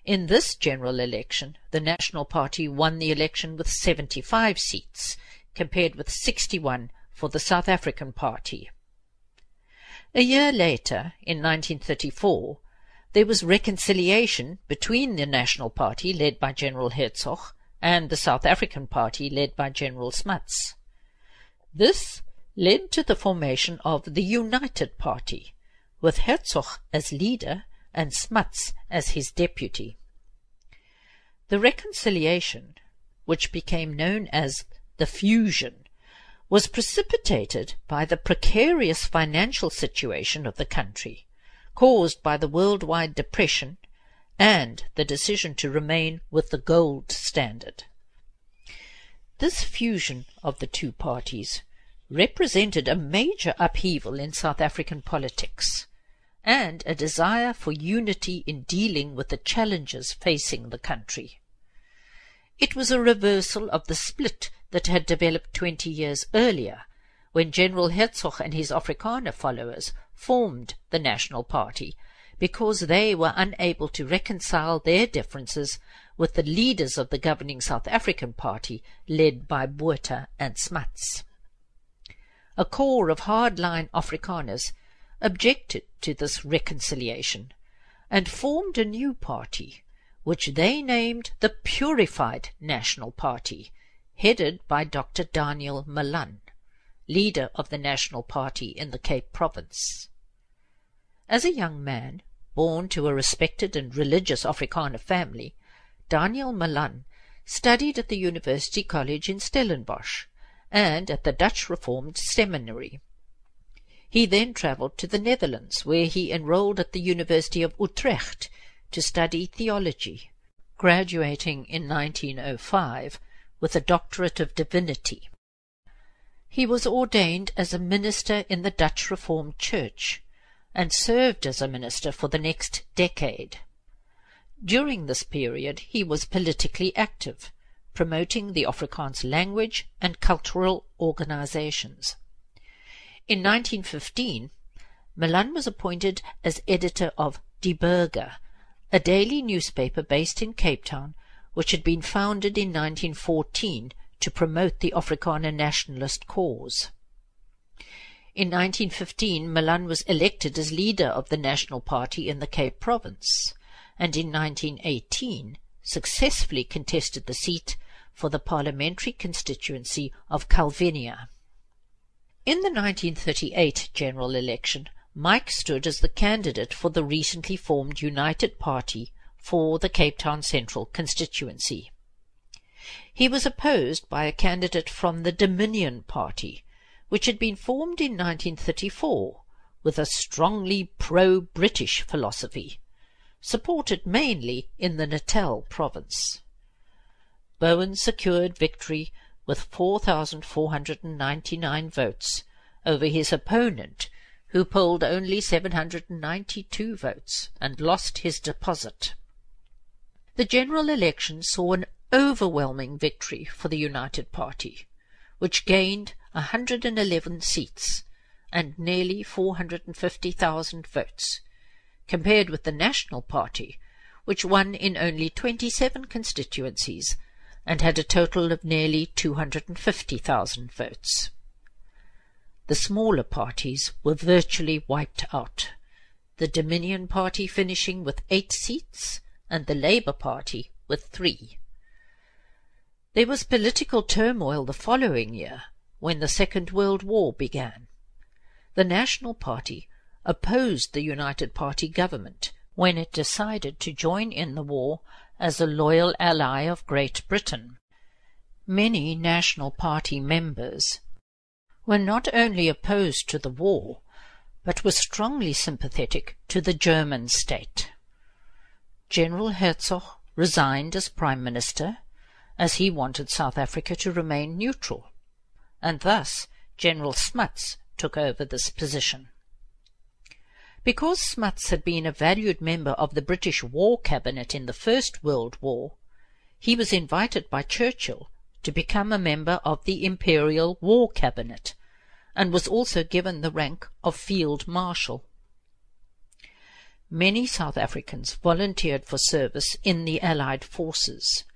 In this general election, the National Party won the election with 75 seats, compared with 61 for the South African Party. A year later, in 1934, there was reconciliation between the National Party, led by General Hertzog, and the South African Party, led by General Smuts. This led to the formation of the United Party, with Hertzog as leader and Smuts as his deputy. The reconciliation, which became known as the Fusion, was precipitated by the precarious financial situation of the country, caused by the worldwide depression and the decision to remain with the gold standard. This fusion of the two parties represented a major upheaval in South African politics and a desire for unity in dealing with the challenges facing the country. It was a reversal of the split that had developed 20 years earlier, when General Hertzog and his Afrikaner followers formed the National Party, because they were unable to reconcile their differences with the leaders of the governing South African Party, led by Botha and Smuts. A core of hardline Afrikaners objected to this reconciliation and formed a new party, which they named the Purified National Party, headed by Dr. Daniel Malan, leader of the National Party in the Cape Province. As a young man, born to a respected and religious Afrikaner family, Daniel Malan studied at the University College in Stellenbosch and at the Dutch Reformed Seminary. He then travelled to the Netherlands, where he enrolled at the University of Utrecht to study theology, graduating in 1905 with a doctorate of divinity. He was ordained as a minister in the Dutch Reformed Church and served as a minister for the next decade. During this period he was politically active, promoting the Afrikaans language and cultural organizations. In 1915, Malan was appointed as editor of Die Burger, a daily newspaper based in Cape Town, which had been founded in 1914 to promote the Afrikaner nationalist cause. In 1915, Malan was elected as leader of the National Party in the Cape Province, and in 1918 successfully contested the seat for the parliamentary constituency of Calvinia. In the 1938 general election, Mike stood as the candidate for the recently formed United Party for the Cape Town Central constituency. He was opposed by a candidate from the Dominion Party, which had been formed in 1934 with a strongly pro-British philosophy, supported mainly in the Natal province. Bowen secured victory with 4,499 votes over his opponent, who polled only 792 votes and lost his deposit. The general election saw an overwhelming victory for the United Party, which gained 111 seats and nearly 450,000 votes, compared with the National Party, which won in only 27 constituencies and had a total of nearly 250,000 votes. The smaller parties were virtually wiped out, the Dominion Party finishing with 8 seats and the Labour Party with 3. There was political turmoil the following year, when the Second World War began. The National Party opposed the United Party government when it decided to join in the war as a loyal ally of Great Britain. Many National Party members were not only opposed to the war, but were strongly sympathetic to the German state. General Hertzog resigned as Prime Minister, as he wanted South Africa to remain neutral, and thus General Smuts took over this position. Because Smuts had been a valued member of the British War Cabinet in the First World War, he was invited by Churchill to become a member of the Imperial War Cabinet, and was also given the rank of Field Marshal. many South Africans volunteered for service in the Allied forces.